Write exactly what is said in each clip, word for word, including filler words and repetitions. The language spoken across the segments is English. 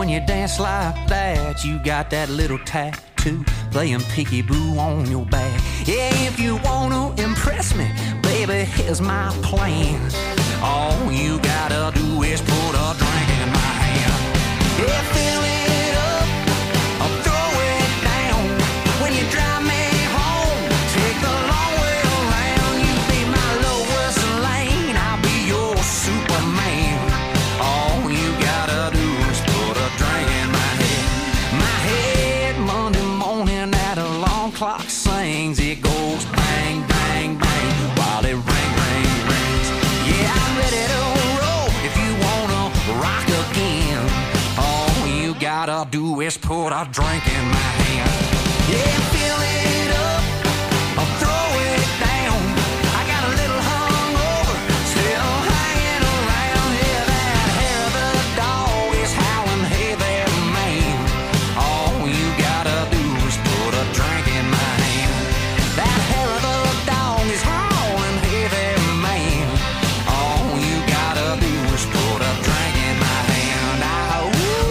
when you dance like that, you got that little tattoo playing peekaboo on your back. Yeah, if you want to impress me, baby, here's my plan. All you gotta do is put a drink in my hand. Yeah, fill it up, or throw it down. When you drive me home, take the long way around. You be my lowest lane, I'll be your Superman. All you gotta do is put a drink in my head. My head, Monday morning at a alarm clock sings. It goes bang, bang, bang, while it ring, ring, rings. Yeah, I'm ready to roll if you wanna rock again. All you gotta do is put a drink in my hand. Yeah, fill it up or throw it down. I got a little hungover, still hanging around. Yeah, that hair of the dog is howling, hey there, man. All you gotta do is put a drink in my hand. That hair of the dog is howling, hey there, man. All you gotta do is put a drink in my hand. Ah, woo.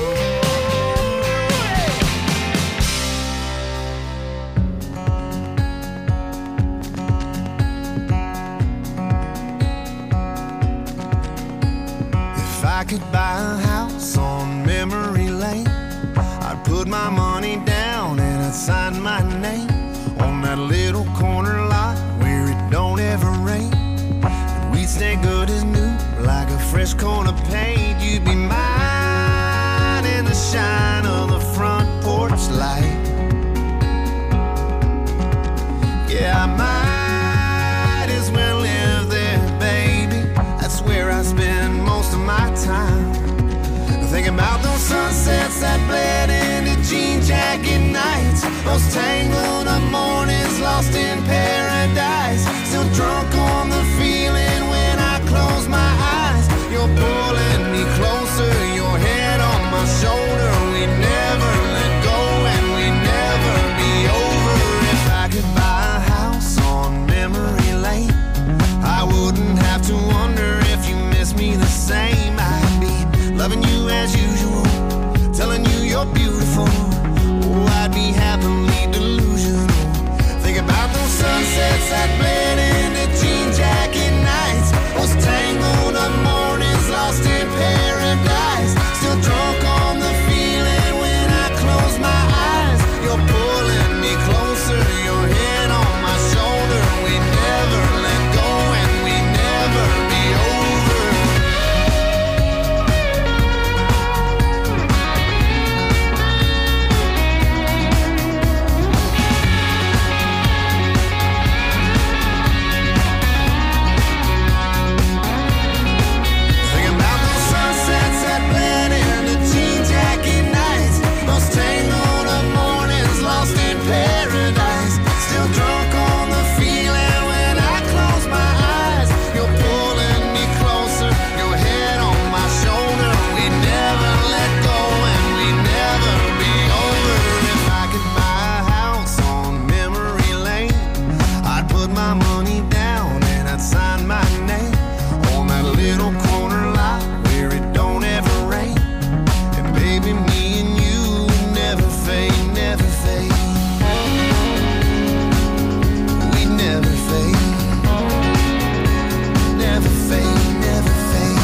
If I could buy a house on memory lane, I'd put my money down and I'd sign my name on that little corner lot where it don't ever rain. And we'd stay good as new, like a fresh coat of paint. You'd be mine in the shine of the front porch light. Yeah, I might as well live there, baby. That's where I spend most of my time. Thinking about those sunsets that bled into jean jacket nights, those tangled up mornings lost in paradise. Still drunk on the feeling when I close my eyes. You're pulling me closer, your head on my shoulder. We never let go and we never be over. If I could buy a house on memory lane, I wouldn't have to wonder if you miss me the same. I'd be loving you as usual, telling you you're beautiful. Oh, I'd be happily delusional. Think about those sunsets that bled into jean jacket nights, those tangled up mornings lost in paradise. Still drunk on the feeling when I close my eyes. You're pulling me closer, your head on my shoulder. We never let go and we never be over. Thinking about those sunsets that bled into jean jacket nights, those tangled up mornings lost in paradise. Still drunk on the feeling when I close my eyes. You're pulling me closer, your head on my shoulder. We never let go and we never be over. If I could buy a house on memory lane, I'd put my money down and I'd sign my name on that little corner lot where it don't ever rain. And baby, me and you never fade, never fade. We never fade, never fade, never fade.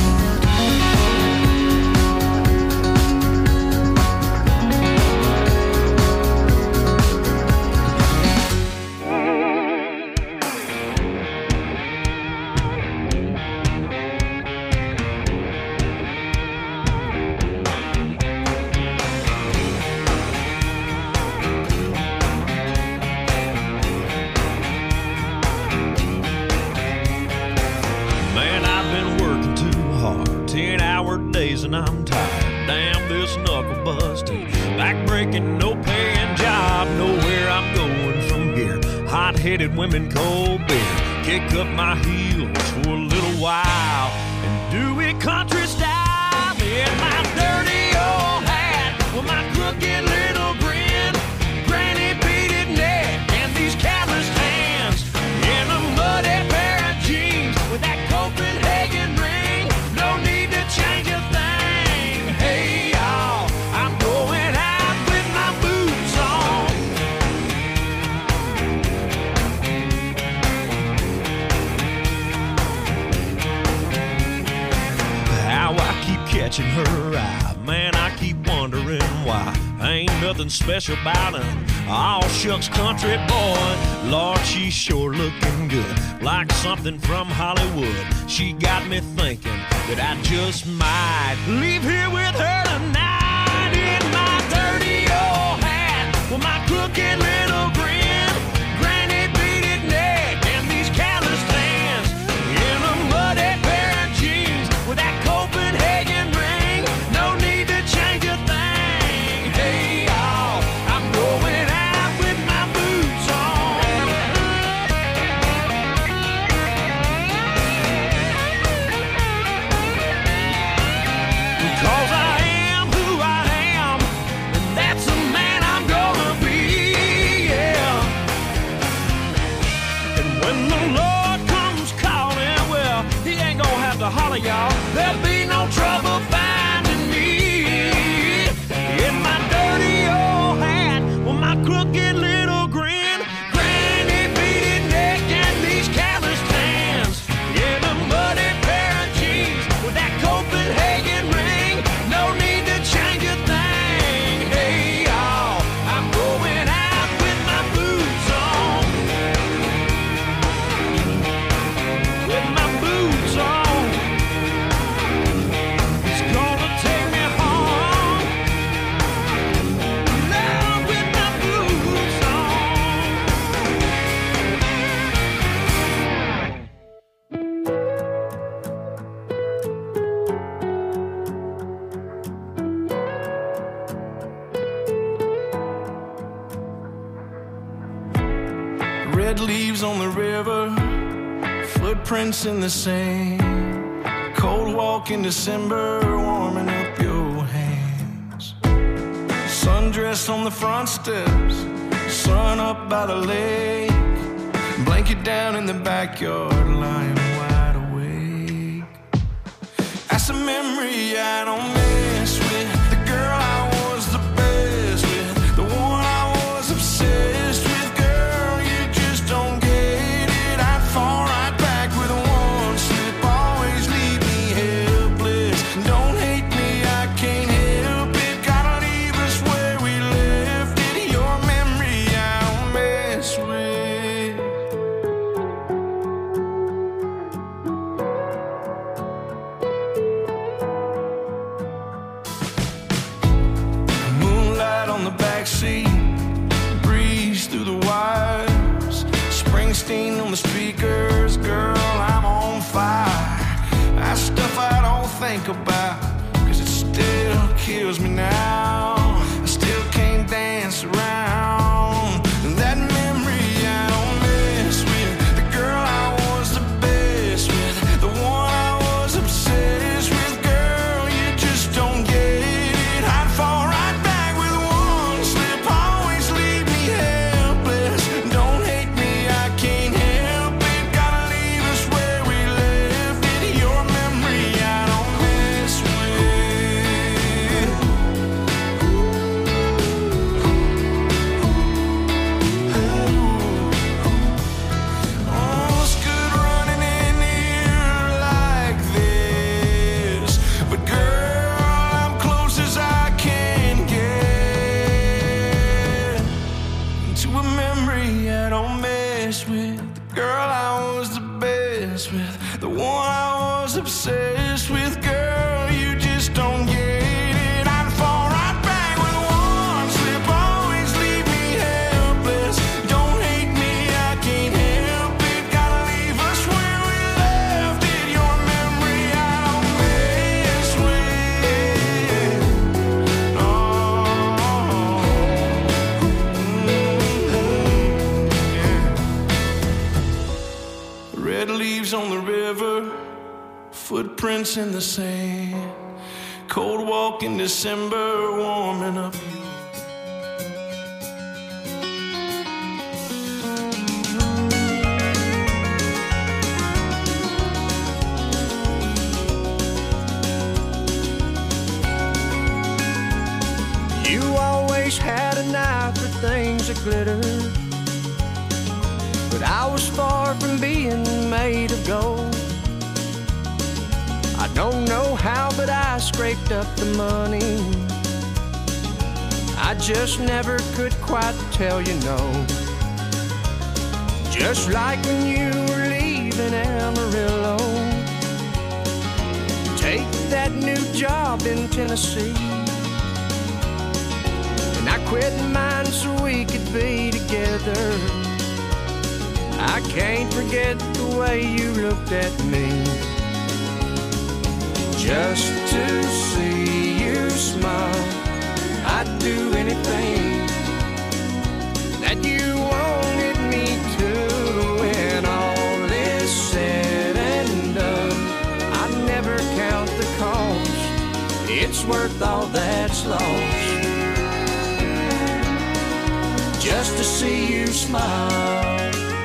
Man, I've been working too hard, ten hour days and I'm tired. Damn this knuckle busting, back breaking, no paying job. Nowhere I'm going from here. Hot headed women, cold beer. Kick up my heels for a little while and do it country style. In my dirty old hat with my crooked little grin, granny beaded neck and these calloused hands, in a muddy pair of jeans with that Copenhagen ring. No need to change a thing. Hey y'all, I'm catching her eye. Man, I keep wondering why. Ain't nothing special about him. All shucks country boy. Lord, she's sure looking good, like something from Hollywood. She got me thinking that I just might leave here with her tonight. In my dirty old hat, with my crooked little grin, granny beaded neck, and these calloused hands, in a muddy pair of jeans with that Copenhagen ring. No need to change a thing. Hey, y'all, I'm going out with my boots on. Because I am who I am, and that's the man I'm gonna be, yeah. And when the Lord comes calling, well, he ain't gonna have to holler, y'all. There'll be no trouble finding me. In my dirty old hat, with my crooked little grin, granny beaded neck, and these calloused hands, in a muddy pair of jeans with that Copenhagen ring. No need to change a thing. Hey, y'all, I'm going out with my boots on. With my boots on. It's gonna take me home. Now with my boots on. Red leaves on the river, footprints in the sand. Cold walk in December, warming up your hands. Sundress on the front steps, sun up by the lake. Blanket down in the backyard, lying wide awake. That's a memory I don't miss with the girl I was the best with, the one I was obsessed with. Girl, you just don't get it. I'd fall right back with one slip, always leave me helpless. Don't hate me, I can't help it. Gotta leave us where we left it. Your memory I don't mess with. Moonlight on the backseat, breeze through the wires. Springsteen on the speakers, girl, I'm on fire. That stuff I don't think about, cause it still kills me now. I still can't dance around that memory I don't mess with, the girl I was the best with, the one I was obsessed with. Girl, you just don't get it. I'd fall right back with one slip, always leave me helpless. Don't hate me, I can't help it. Gotta leave us where we left it. Your memory I don't mess with. Oh, it's good running in here like this, but girl, I'm close as I can get to a memory I don't mess with, the girl I was the best with, the one I was obsessed with. Girl, you just don't get it. I'd fall right back with one slip, always leave me helpless. Don't hate me, I can't help it. Gotta leave us where we left it. Your memory I don't mess with. Oh, yeah. Red leaves on the river, footprints in the sand. Cold walk in December, warming up. You always had an eye for things that glitter, but I was far from being made of gold. I don't know how, but but I scraped up the money. I just never could quite tell you no. Just like when you were leaving Amarillo, take that new job in Tennessee. And I quit mine so we could be together. I can't forget the way you looked at me. Just to see you smile, I'd do anything that you wanted me to. When all is said and done, I never count the cost. It's worth all that's lost, just to see you smile.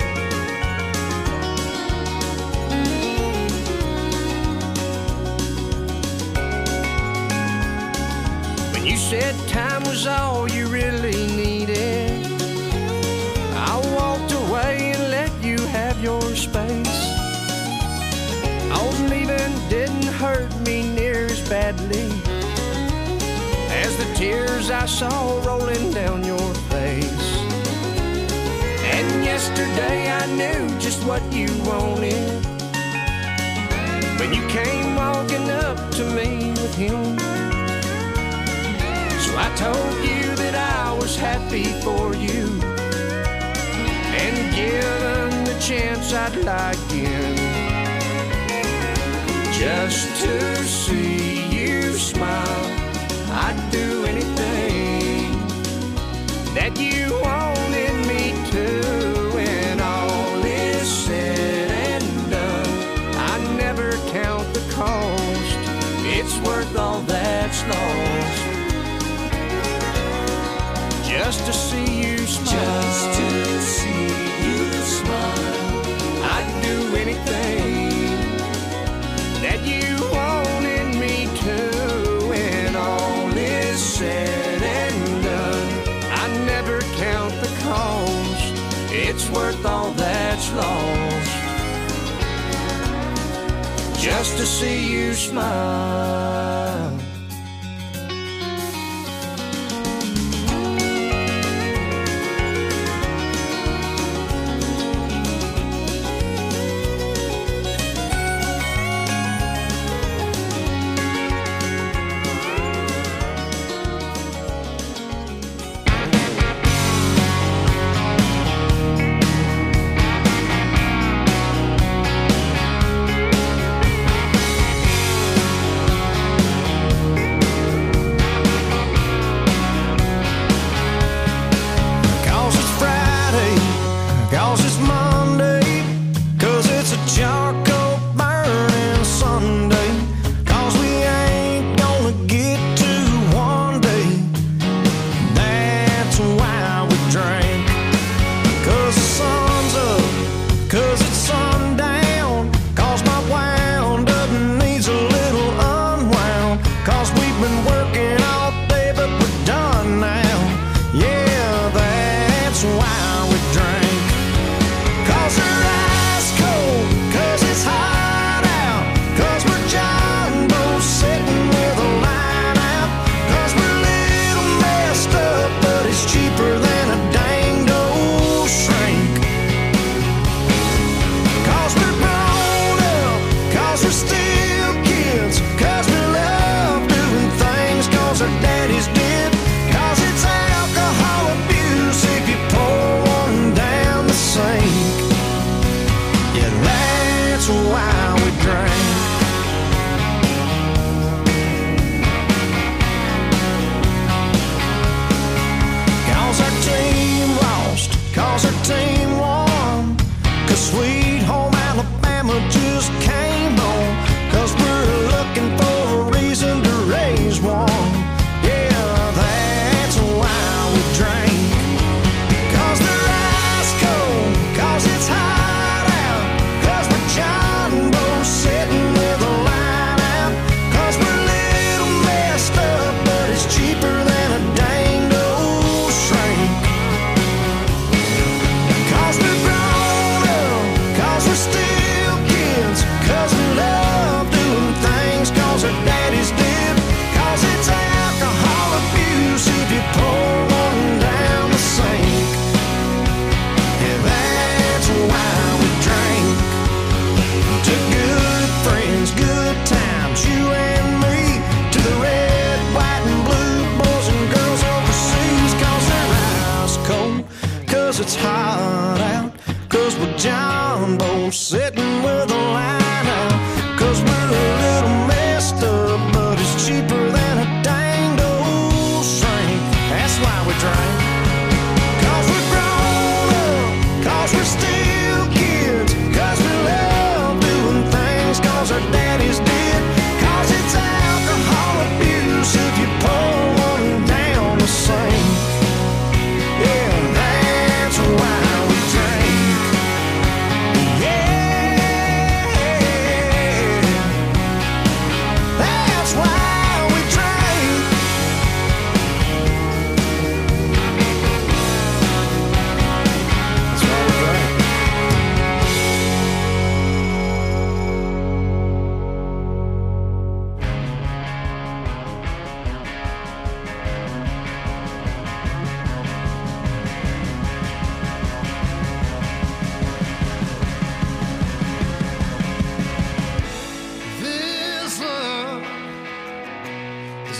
You said time was all you really needed, I walked away and let you have your space. Oh, leaving didn't hurt me near as badly as the tears I saw rolling down your face. And yesterday I knew just what you wanted when you came walking up to me with him. So I told you that I was happy for you, and given the chance I'd like in, just to see you smile. I'd do anything that you wanted me to. When all is said and done, I never count the cost. It's worth all that's lost, just to see you smile. Just to see you smile. I'd do anything that you wanted me to. When all is said and done, I never count the cost. It's worth all that's lost, just to see you smile.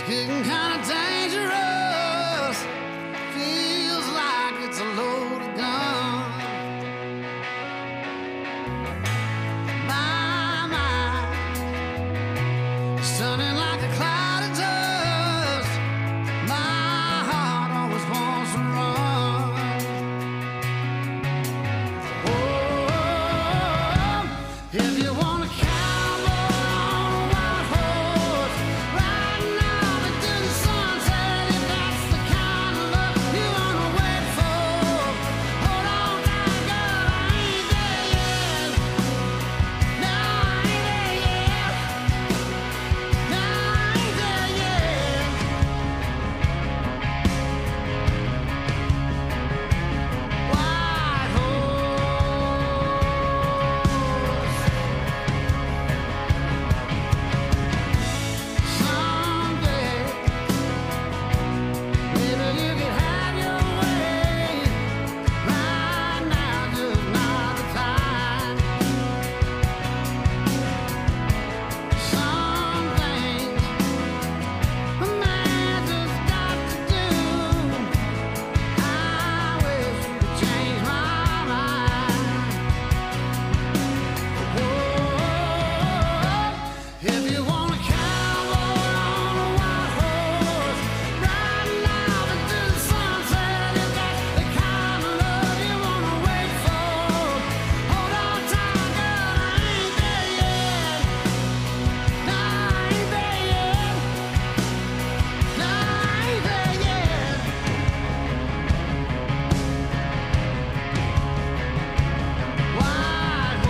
getting kind of dangerous. Feels like it's a loaded gun. My mind is turning like a cloud of dust. My heart always wants to run. Oh, if you want to cowboy on a white horse, riding off into the sunset, if that's the kind of love you want to wait for, hold on tight, girl, I ain't there yet. No, I ain't there yet. No, I ain't there yet. White horse. Someday, maybe you could have your way. Right now, just not the time. Some things a man just got to do. I wish you could change my mind. Whoa, if you want a cowboy on a white horse, riding off into the sunset, if that's the kind of love you want to wait for, hold on tight, girl, I ain't there yet. No, I ain't there yet. No, I ain't there yet. White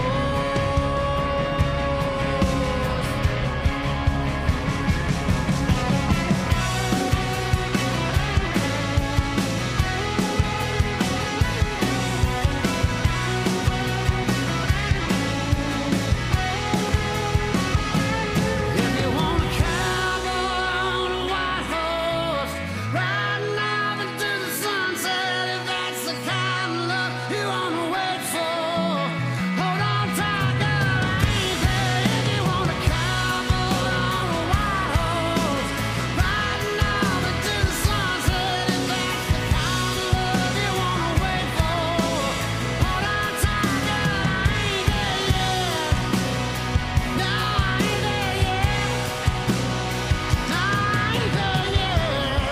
If you want a cowboy on a white horse, riding off into the sunset, if that's the kind of love you want to wait for, hold on tight, girl, I ain't there. If you want a cowboy on a white horse, riding off into the sunset, if that's the kind of love you want to wait for, hold on tight, girl, I ain't there yet. No, I ain't there yet. No, I ain't there yet.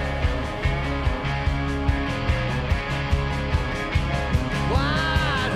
White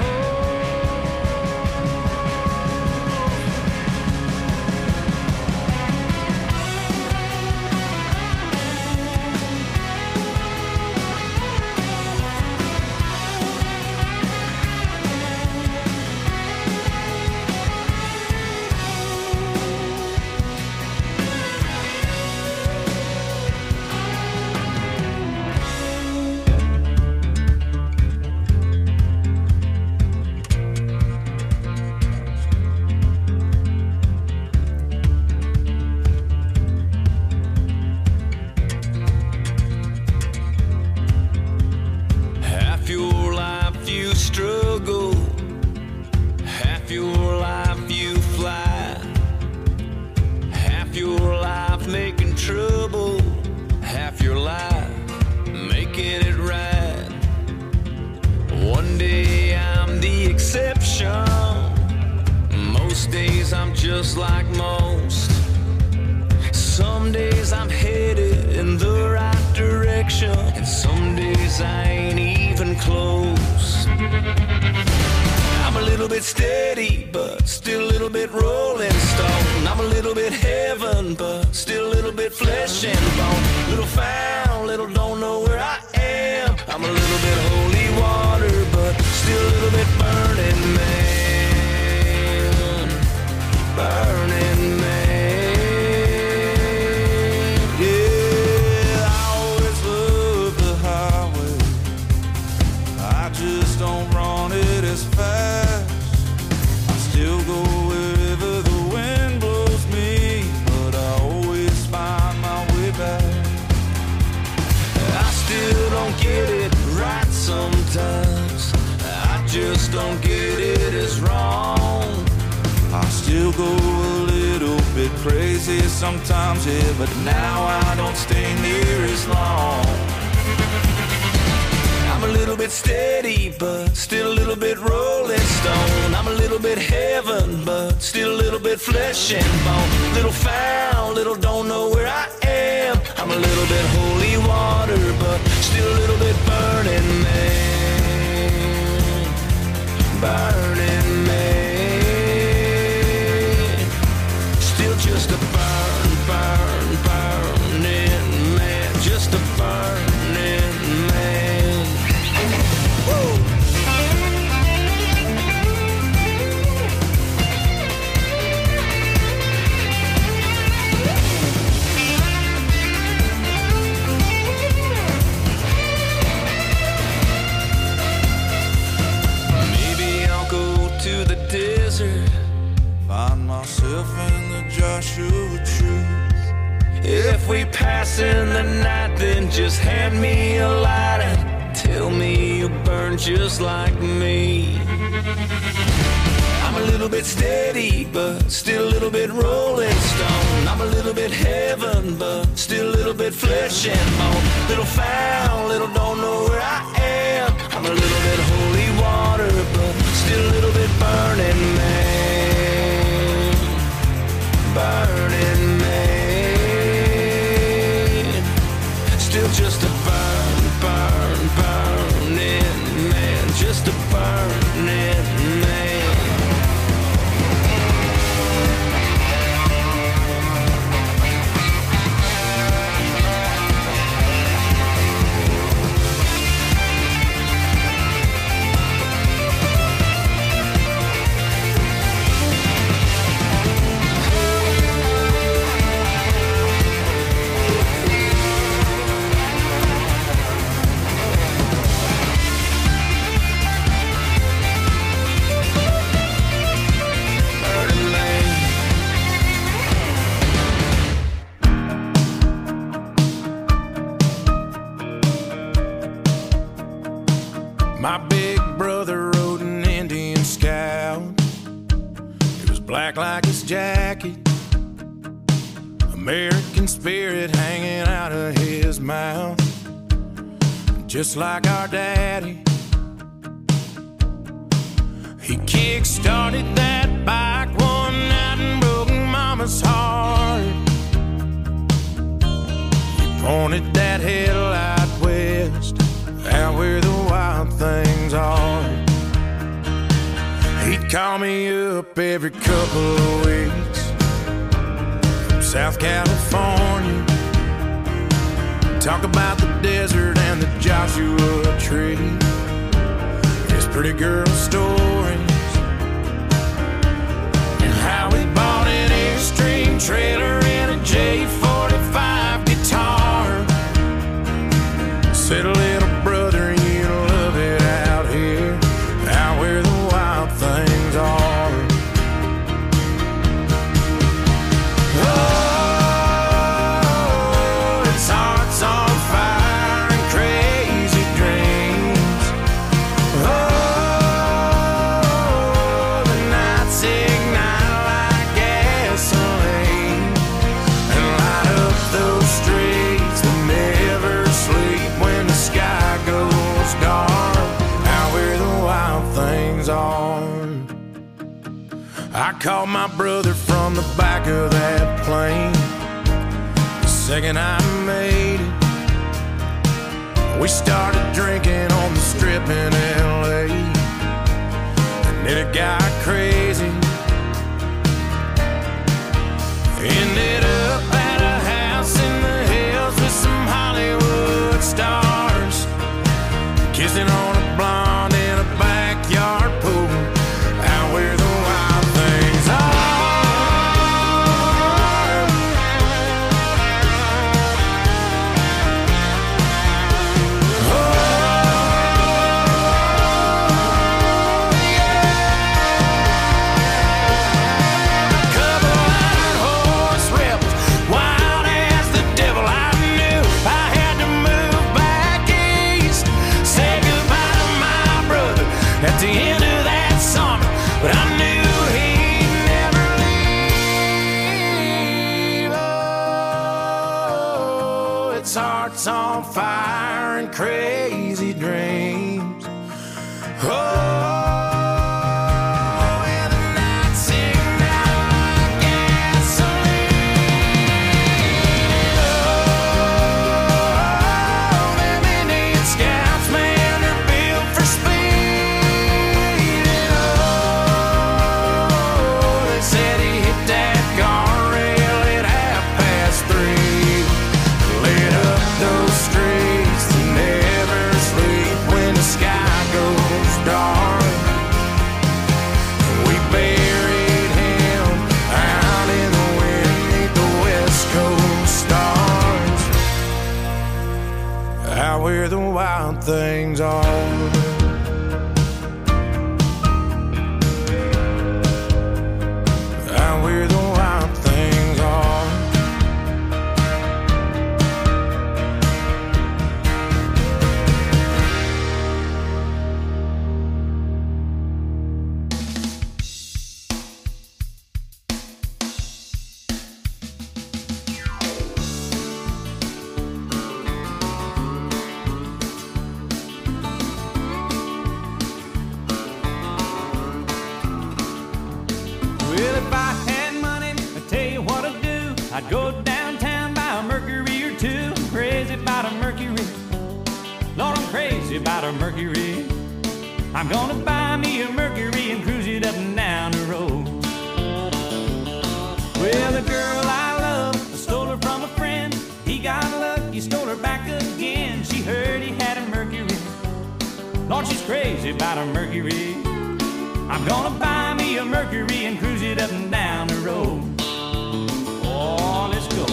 Half your life you struggle, half your life you fly, half your life making trouble, half your life making it right. One day I'm the exception, most days I'm just like most. Some days I'm headed in the right direction, and some days I ain't even close. I'm a little bit steady, but still a little bit rolling stone. I'm a little bit heaven, but still a little bit flesh and bone. Little found, little don't know where I am. I'm a little bit holy water, but still a little bit burning man. Burning man. Yeah, I always love the highway. I just don't run it as fast. I still go wherever the wind blows me, but I always find my way back. I still crazy sometimes, yeah, but now I don't stay near as long. I'm a little bit steady, but still a little bit rolling stone. I'm a little bit heaven, but still a little bit flesh and bone. Little foul, little don't know where I am. I'm a little bit holy water, but still a little bit burning man. Burning man. Still just a burn, burn, burning man. Just a burning man. Woo! Find myself in the Joshua tree. If we pass in the night, then just hand me a lighter. Tell me you burn just like me. I'm a little bit steady, but still a little bit rolling stone. I'm a little bit heaven, but still a little bit flesh and bone. Little foul, little don't know where I am. I'm a little bit holy water, but still a little bit burning man. Burning man. Still just a burn, burn, burning man. Just a burning man. My big brother rode an Indian Scout. It was black like his jacket, American spirit hanging out of his mouth, just like our daddy. He kick-started that bike one night and broke Mama's heart. He pointed that headlight west, out where the wild things are. He'd call me up every couple of weeks from South California, talk about the desert and the Joshua tree, his pretty girl stories, and how he bought an Airstream trailer and a J forty-five guitar. Said, little brother, you love it out here, out where the wild things are. Oh, its heart's on fire and crazy dreams. Oh, the nights ignite like gasoline and light up those streets that never sleep when the sky goes dark, out where the wild things are. I called my brother from the back of that plane the second I made it. We started drinking on the strip in L A, and then it got crazy. Ended up at a house in the hills with some Hollywood stars, kissing on a blonde in a backyard pool, out where the wild things are. Oh, yeah. A couple white horse rip heart's on fire and crazy dreams. Oh. Where the wild things are. Out where the wild things are. I'd go downtown, buy a Mercury or two. I'm crazy about a Mercury. Lord, I'm crazy about a Mercury. I'm gonna buy me a Mercury and cruise it up and down the road. Well, the girl I love, I stole her from a friend. He got lucky, stole her back again. She heard he had a Mercury. Lord, she's crazy about a Mercury. I'm gonna buy me a Mercury and cruise it up and down the road. Oh, let's go.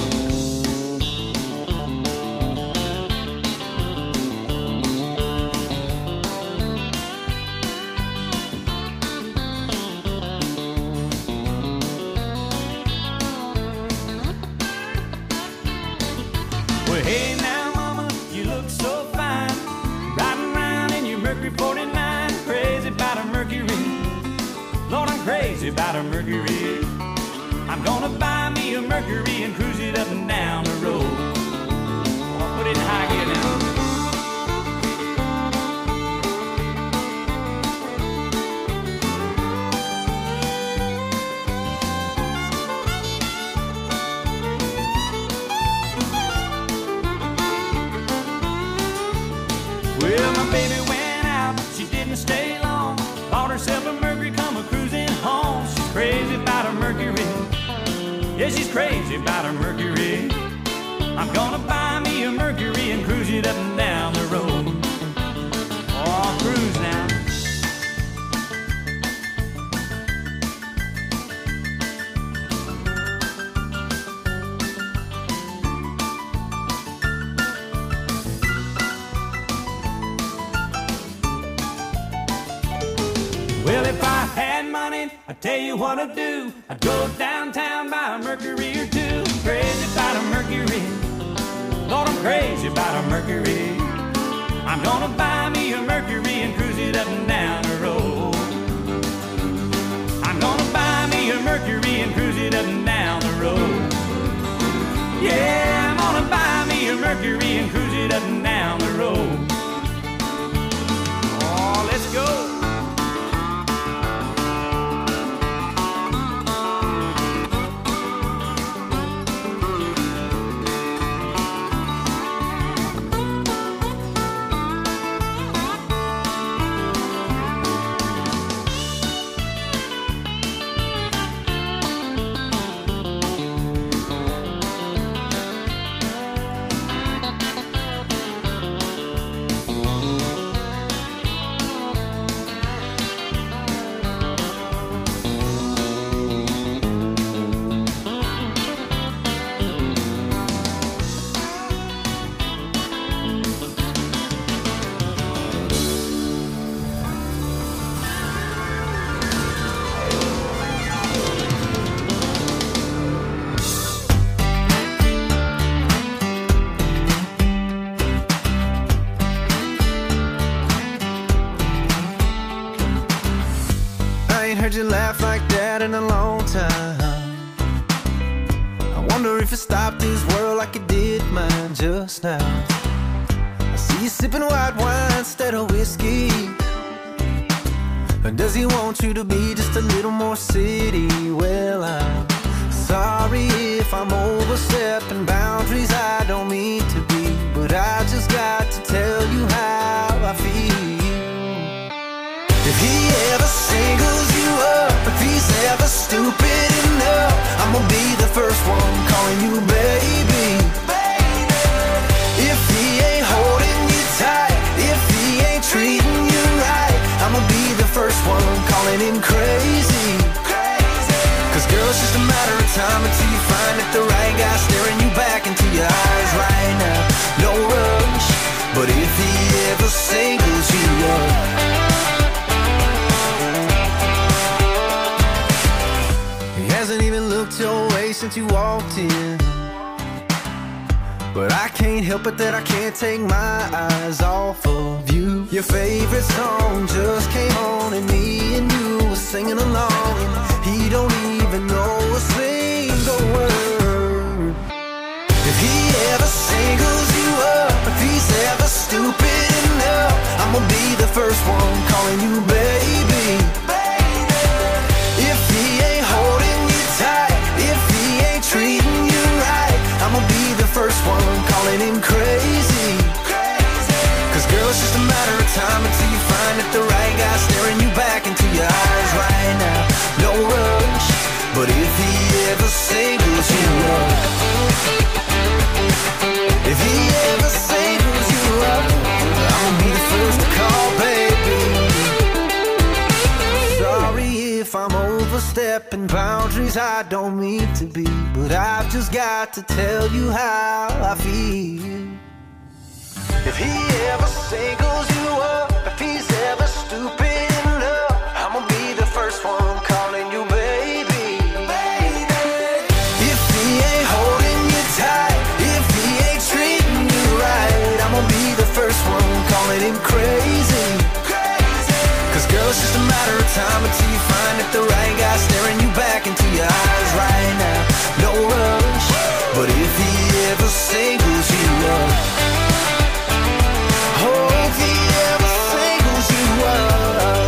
Well, hey now, mama, you look so fine. Riding around in your Mercury forty-nine. Crazy about a Mercury. Lord, I'm crazy about a Mercury. I'm gonna buy me a Mercury and cruise it up and down the road. I'll put it in high gear now. Well, my baby went out, she didn't stay long. Bought herself a Mercury, come a cruising home. She's crazy about a Mercury. Yeah, she's crazy about her Mercury. I'm gonna buy me a Mercury and cruise it up and down the road. Oh, I'll cruise now. Well, if I had money, I'd tell you what I'd do. I'd go downtown, buy a Mercury or two. Crazy about a Mercury. Lord, I'm crazy about a Mercury. I'm gonna buy me a Mercury and cruise it up and down the road. I'm gonna buy me a Mercury and cruise it up and down the road. Yeah, I'm gonna buy me a Mercury and cruise it up and down the road. Oh, let's go. Heard you laugh like that in a long time. I wonder if it stopped his world like it did mine just now. I see you sipping white wine instead of whiskey. And does he want you to be just a little more city? Well, I'm sorry if I'm overstepping boundaries I don't mean to be, but I just got to tell you how I feel. If he ever singles you up, if he's ever stupid enough, I'm gonna be the first one calling you baby. If he ain't holding you tight, if he ain't treating you right, I'm gonna be the first one calling him crazy. Cause girl, it's just a matter of time until you find that the right guy staring you back into your eyes right now. No rush, but if he ever singles you up, hasn't even looked your way since you walked in. But I can't help it that I can't take my eyes off of you. Your favorite song just came on and me and you were singing along, and he don't even know a single word. If he ever singles you up, if he's ever stupid enough, I'm gonna be the first one calling you baby. If he ain't holding you tight, if he ain't treating you right, I'm gonna be the first one calling him crazy. Cause girl, it's just a matter of time until you find that the right guy staring you back into your eyes right now. No rush, but if he ever singles you up, if he ever singles you up, I'm gonna be the first to call baby. Sorry if I'm overstepping boundaries I don't mean to be, but I've just got to tell you how I feel. If he ever singles you up, if he's ever stupid enough, I'm gonna be the first one calling you baby. If he ain't holding you tight, if he ain't treating you right, I'm gonna be the first one calling him crazy. Cause girl, it's just a matter of time until you find that the right guy staring you back into your eyes right now. No rush, but if he ever singles you up, oh, if he ever singles you up,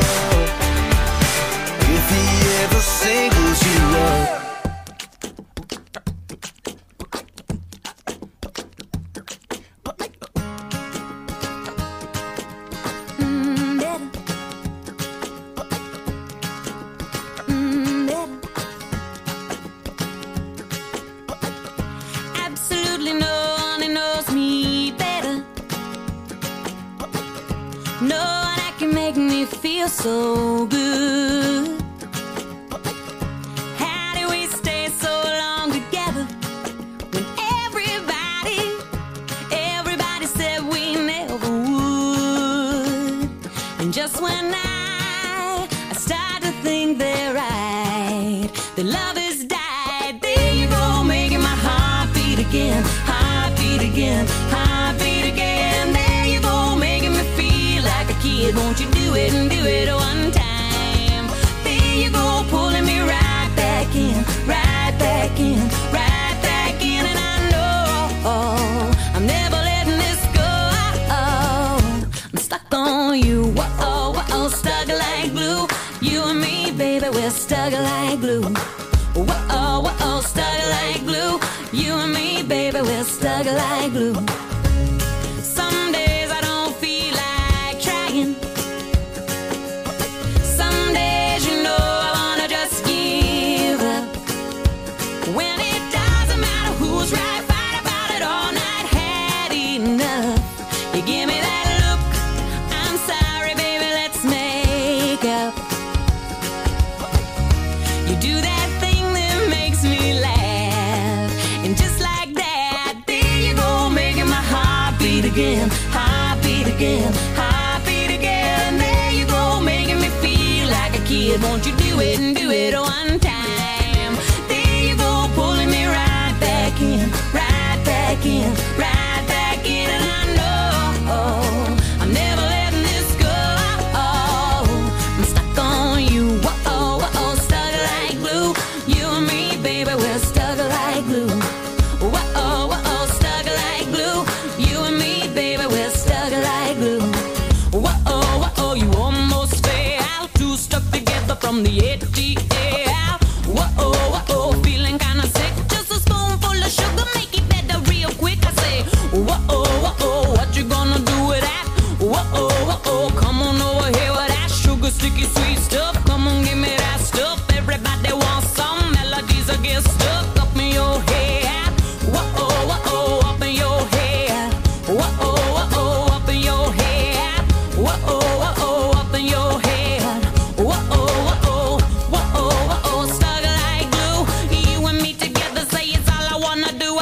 if he ever singles you up. So good. How do we stay so long together when everybody, everybody said we never would? And just when I, I start to think they're right, the love has died. There you go, making my heart beat again, heart beat again, heart beat again. There you go, making me feel like a kid. Won't you do it and do it one time? There you go, pulling me right back in, right back in, right back in. And I know I'm never letting this go. I'm stuck on you, whoa, whoa, stuck like glue. You and me, baby, we're stuck like glue. Whoa, whoa, stuck like glue. You and me, baby, we're stuck like glue. Some days I don't feel like trying. Again, heartbeat again, heartbeat again. There you go, making me feel like a kid. Won't you do it and do it one time? There you go, pulling me right back in, right back in, right back in. And I know I'm never letting this go. I'm stuck on you, whoa, whoa, stuck like glue. You and me, baby, we're stuck like glue.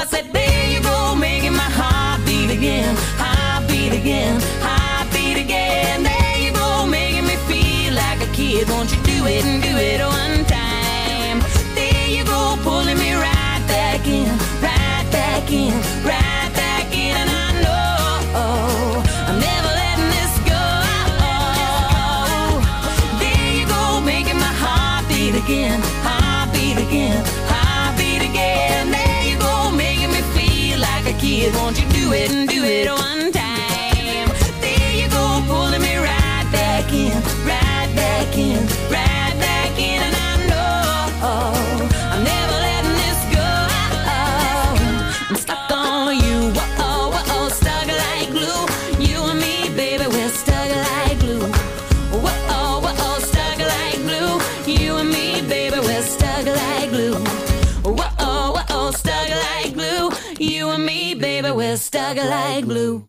I said, there you go, making my heart beat again, heart beat again, heart beat again. There you go, making me feel like a kid. Won't you do it and do it one time? There you go, pulling me right back in, right back in, right back in. And I know I'm never letting this go. There you go, making my heart beat again, heart beat again, heart beat again. There you go, making me feel like a kid. Won't you do it and do it one time? There you go, pulling me right back in, right back in, right back in. And I know I'm never letting this go. I'm stuck on you, whoa, whoa, stuck like glue. You and me, baby, we're stuck like glue. Whoa, whoa, stuck like glue. You and me, baby, we're stuck like glue. Whoa, whoa, stuck like glue. You and me, baby, we're stuck like glue.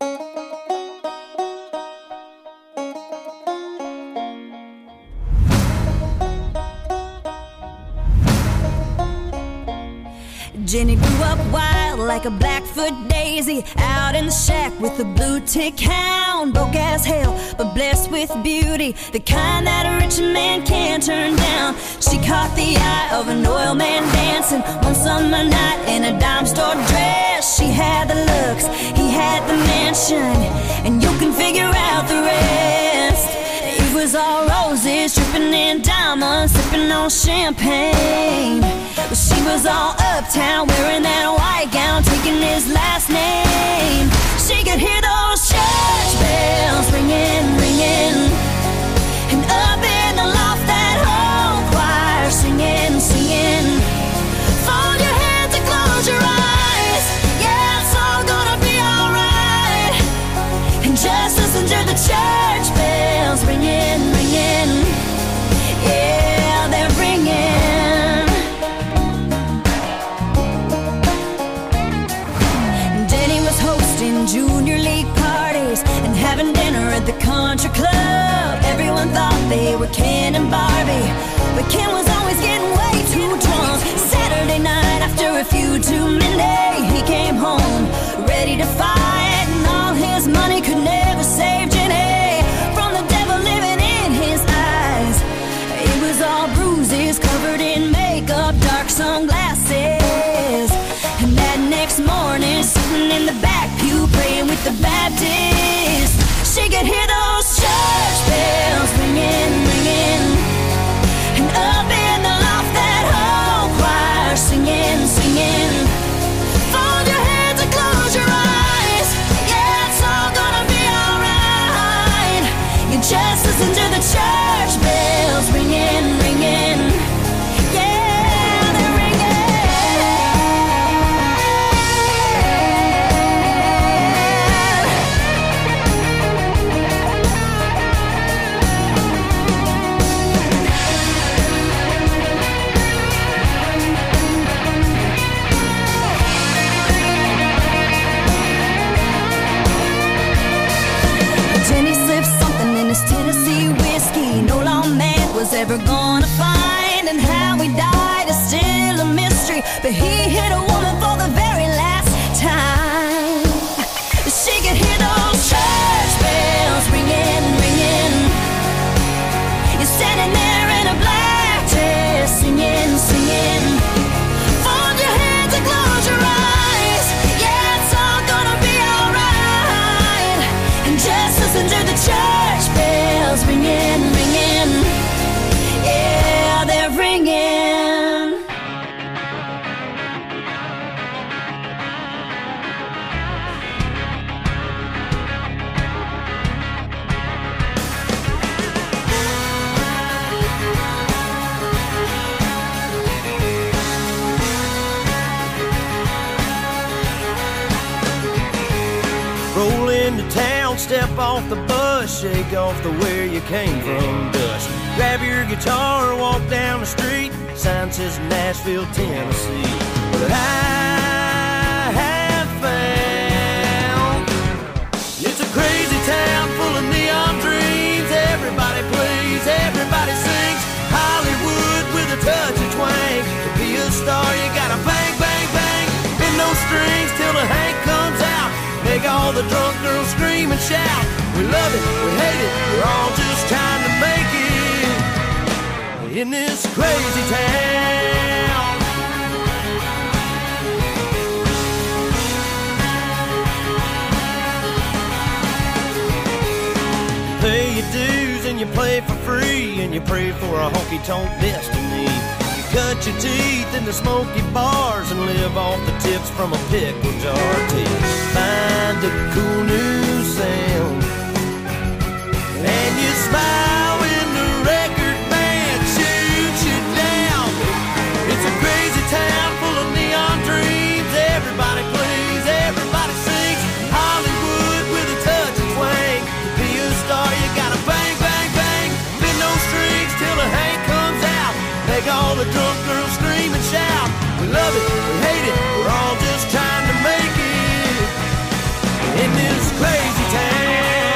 Jenny grew up wild like a Blackfoot daisy, out in the shack with a blue tick hound. Broke as hell, but blessed with beauty, the kind that a rich man can't turn down. She caught the eye of an oil man dancing one summer night in a dime store dress. She had the looks, he had the mansion, and you can figure out the rest. It was all roses, dripping in diamonds, sipping on champagne. Well, she was all uptown, wearing that white gown, taking his last name. She could hear those church bells ringing, ringing, and up in the loft that whole choir singing, singing. Fold your hands and close your eyes, yeah, it's all gonna be alright. And just listen to the church bells ringing, ringing, yeah, they're ringing. Junior league parties and having dinner at the country club. Everyone thought they were Ken and Barbie, but Ken was always getting way too drunk. Saturday night after a few too many, he came home ready to fight, and all his money could never save Jenny from the devil living in his eyes. It was all bruises, covered in makeup, dark sunglasses. And that next morning, sitting in the back pew, praying with the Baptist, she could hear those church bells ringing, ringing, and up in the loft that whole choir singing, singing. Fold your hands and close your eyes, yeah, it's all gonna be alright. You just listen to the church bells ringing, ringing, yeah, they're ringing. Tennessee whiskey no lawman was ever gonna find, and how he died is still a mystery, but he hit a woman for the very last time. She could hear those church bells ringing, ringing. You're standing there in a black dress, singing, singing. Fold your hands and close your eyes, yeah, it's all gonna be alright. And just listen to the church bells ringing, ringing, yeah, they're ringing. Roll into town, step off the bus, shake off the where you came from dust. Grab your guitar, walk down the street, sign says Nashville, Tennessee. But I have found it's a crazy town full of neon dreams. Everybody plays, everybody sings. Hollywood with a touch of twang. To be a star, you gotta bang, bang, bang, and no strings. till the Hank comes out. Make all the drunk girls scream and shout. We love it, we hate it, we're all just trying to make it in this crazy town. You pay your dues and you play for free, and you pray for a honky-tonk destiny. You cut your teeth in the smoky bars and live off the tips from a pickle jar till you find a cool new sound. And you smile when the record band shoots you down. It's a crazy town full of neon dreams. Everybody plays, everybody sings. Hollywood with a touch of twang. To be a star you gotta bang, bang, bang. Bend those strings till the Hank comes out. Make all the drunk girls scream and shout. We love it, we hate it, we're all just trying to make it in this crazy town.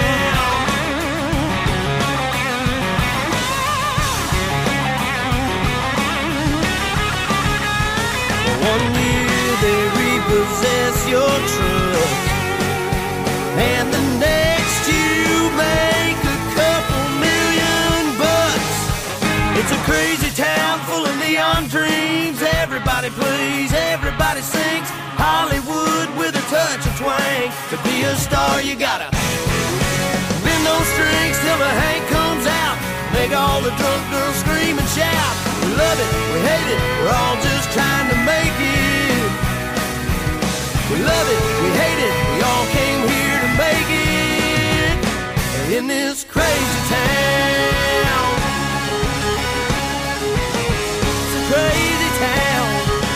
One year they repossess your truck, and the next you make a couple million bucks. It's a crazy town full of neon dreams. Everybody plays, everybody sings. Hollywood with a touch of twang. To be a star you gotta bend those strings till the Hank comes out. Make all the drunk girls scream and shout. We love it, we hate it, we're all just trying to make it. We love it, we hate it, we all came here to make it in this crazy town. It's a crazy town.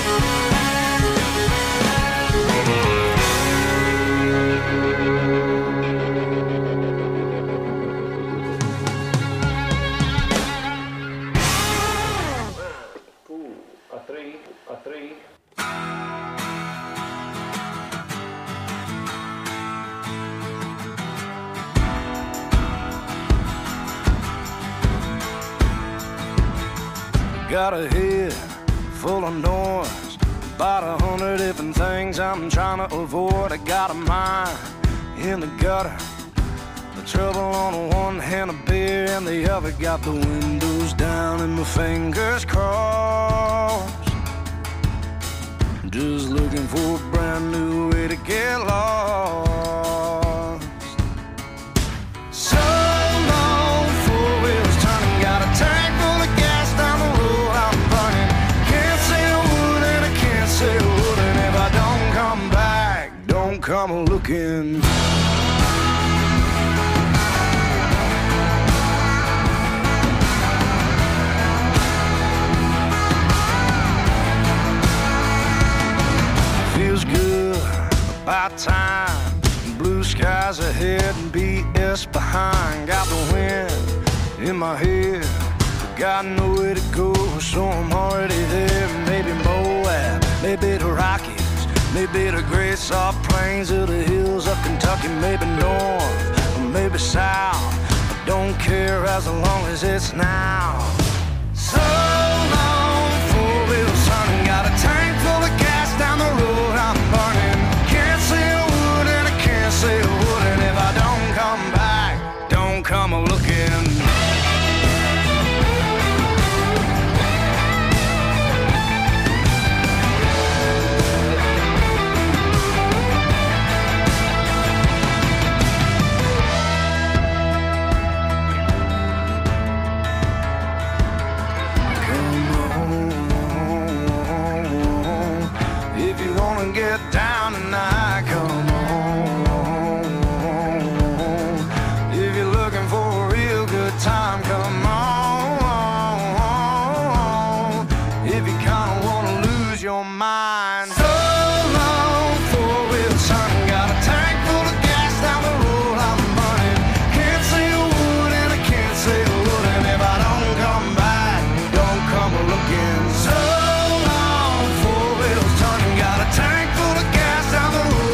A three, a three. Got a head full of noise, about a hundred different things I'm trying to avoid. I got a mind in the gutter, the trouble on one hand, a beer and the other. Got the windows down and my fingers crossed, just looking for a brand new way to get lost. So long, four wheels turning, got a tank full of gas down the road I'm burning. Can't say a word and I can't say a word, and if I don't come back, don't come looking. Feels good, about time. Blue skies ahead and B S behind. Got the wind in my head, but got nowhere to go, so I'm already there. Maybe Moab, maybe the Rockies, maybe the great soft plains of the hills of Kentucky. Maybe north, or maybe south, I don't care as long as it's now. So long, four wheels turning, got a tank full of gas down the road I'm burning. Can't say a word and I can't say a word, and if I don't come back, don't come looking. Get down tonight, come on. If you're looking for a real good time, come on. If you kinda wanna lose your mind. So long, four wheels turning, got a tank full of gas down the road I'm burning. Can't say a word and I can't say a word, and if I don't come back, don't come looking. So long, four wheels turning, got a tank full of gas down the road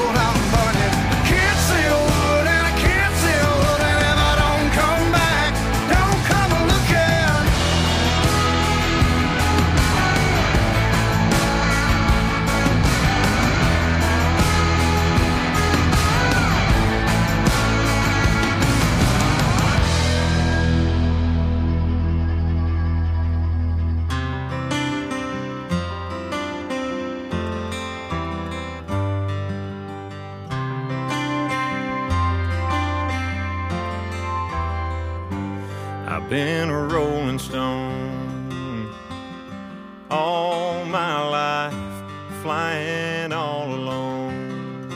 I've been a rolling stone all my life, flying all alone,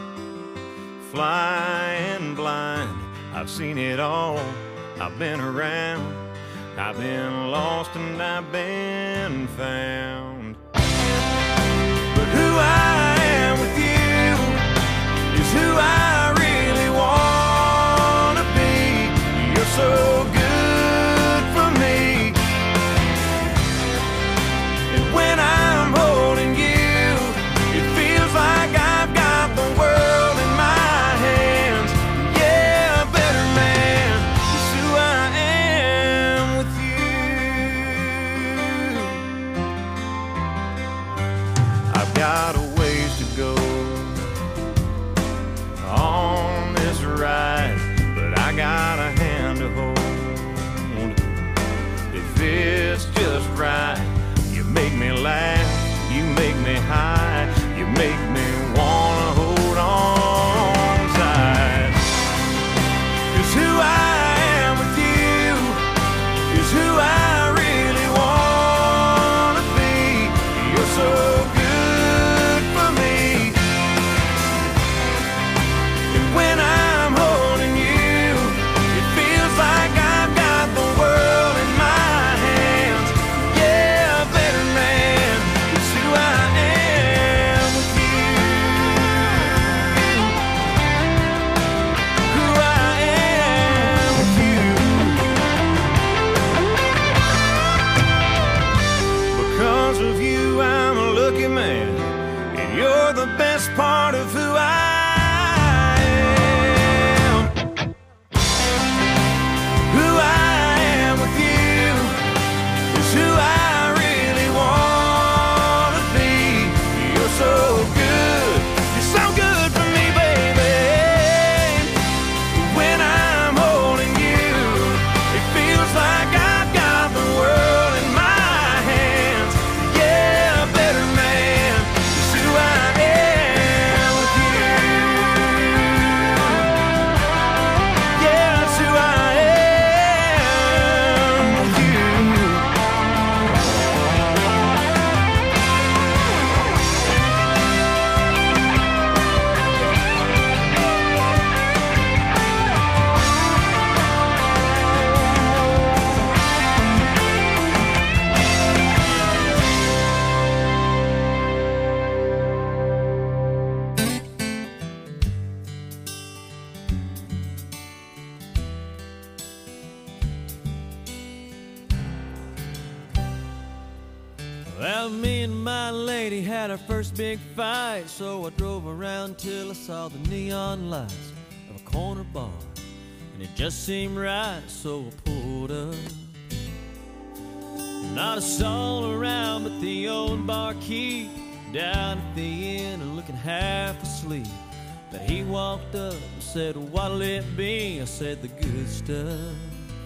flying blind. I've seen it all, I've been around, I've been lost and I've been found. But who I am with you is who I really want to be. You're so good for me, and when I'm holding you, it feels like I've got the world in my hands. Yeah, better man is who I am with you. I've got a ways to go on this ride, but I got a hand to hold. If it's just right, you make me laugh, you make me high, you make me wanna hold on tight. 'Cause who I am with you is who I really wanna be. You're so good for me, and when I'm holding you, it feels like I've got the world in my hands. Yeah, better man is who I am with you. Who I am with you. Because of you, I'm a lucky man, and you're the best part of who I am. Who I am with you is who I really want to be. You're so good, you're so good for me, baby. When I'm holding you, it feels like I've got the world in my hands. Yeah, better man is who I am with you. Yeah, it's who I am with you. Well, me and my lady had our first big fight, so I drove around till I saw the neon lights of a corner bar, and it just seemed right, so I pulled up. Not a soul around but the old barkeep down at the inn and looking half asleep. But he walked up and said, "What'll it be?" I said, "The good stuff."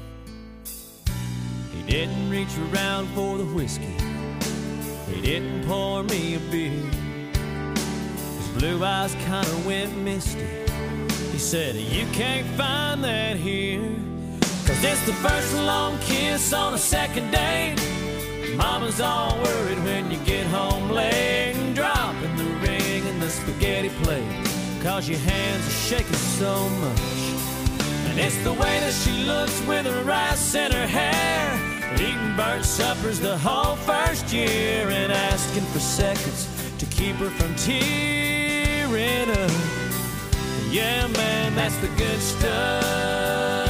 He didn't reach around for the whiskey, he didn't pour me a beer. His blue eyes kinda went misty. He said, "You can't find that here, 'cause it's the first long kiss on a second date. Mama's all worried when you get home late, and dropping the ring in the spaghetti plate, 'cause your hands are shaking so much. And it's the way that she looks with her rice in her hair, eating burnt suppers the whole first year, and asking for seconds to keep her from tearing up. Yeah, man, that's the good stuff."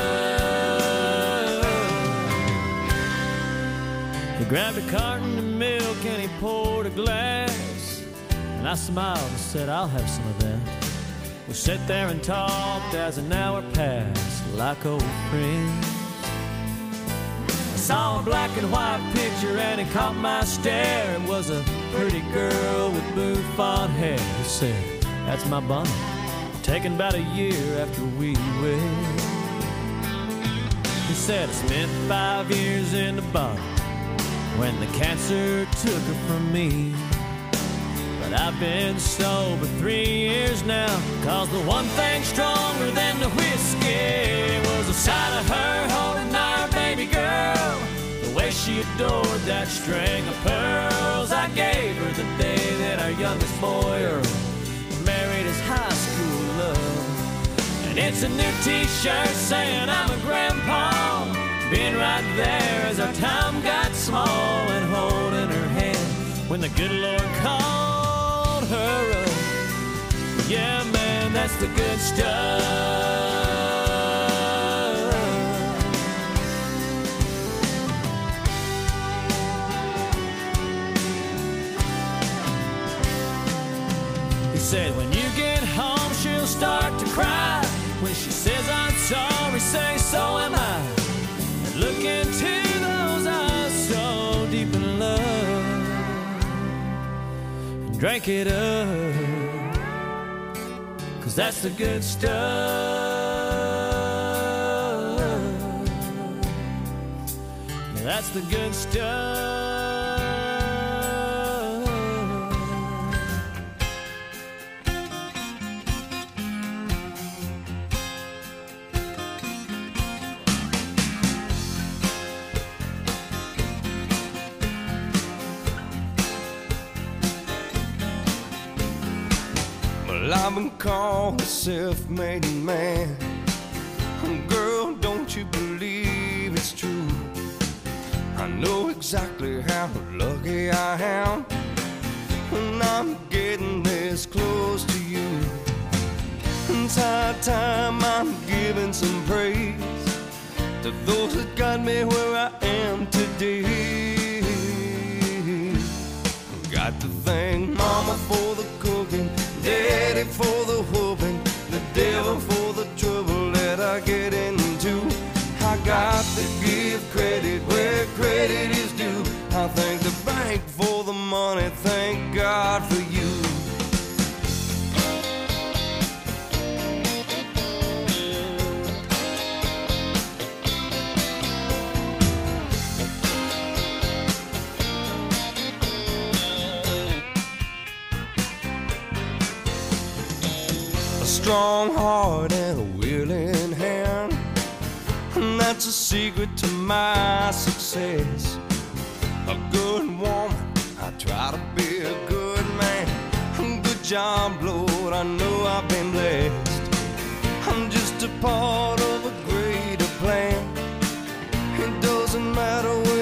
He grabbed a carton of milk and he poured a glass, and I smiled and said, "I'll have some of that." We sat there and talked as an hour passed like old friends. I saw a black and white picture and it caught my stare. It was a pretty girl with bouffant hair. He said, "That's my bonnet, taken about a year after we wed." He said, "I spent five years in the bottle when the cancer took her from me. But I've been sober three years now, 'cause the one thing stronger than the whiskey was the sight of her holding our baby baby girl, the way she adored that string of pearls I gave her the day that our youngest boy Earl married his high school love. And it's a new t-shirt saying I'm a grandpa, being right there as our time got small, and holding her hand when the good Lord called her up. Yeah, man, that's the good stuff. He said when you get home she'll start to cry. When she says I'm sorry, say so am I. And look into those eyes so deep in love, and drink it up, 'cause that's the good stuff. That's the good stuff. Well, I've been called a self-made man. Girl, don't you believe it's true? I know exactly how lucky I am when I'm getting this close to you. It's high time I'm giving some praise to those that got me where I am today. Got to thank Mama for the cooking, Daddy for the whooping, the devil for the trouble that I get into. I got to give credit where credit is due. I thank the bank for the money, thank God for you. A strong heart and a willing hand, and that's a secret to my success. A good woman, I try to be a good man. Good job, Lord, I know I've been blessed. I'm just a part of a greater plan. It doesn't matter where